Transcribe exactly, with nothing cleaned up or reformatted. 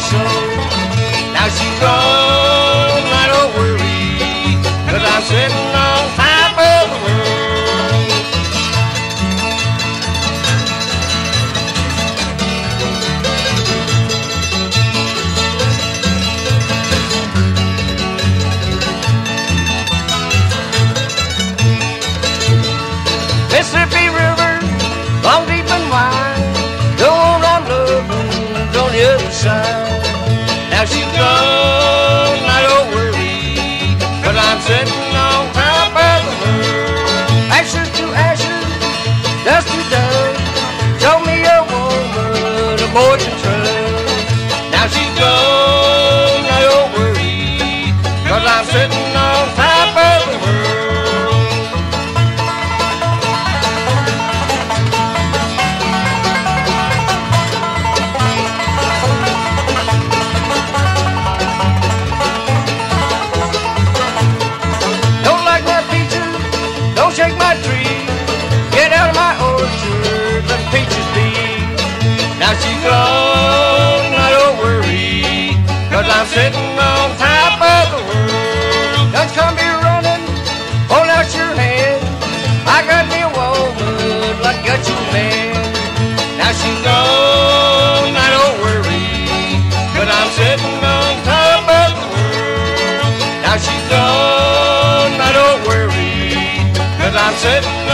soul. Now she's gone, I don't worry, 'cause I'm sitting on top of the world. Mississippi River, long, deep, and wide, the one I'm loving's on the other side. Now she's gone, I don't worry, 'cause I'm sitting on top of the world. Ashes to ashes, dust to dust, show me a woman a boy can trust. Now she's gone, I don't worry, 'cause I'm sitting on top of the world. Shake my tree, get out of my orchard, let peaches be. Now she's gone, I don't worry, 'cause I'm sitting on top of the world. Guns come be running, hold out your hand, I got me a woman like got you man. Now she's gone, I don't worry, 'cause I'm sitting on top of the world. Now she's gone, I don't worry, 'cause I'm sitting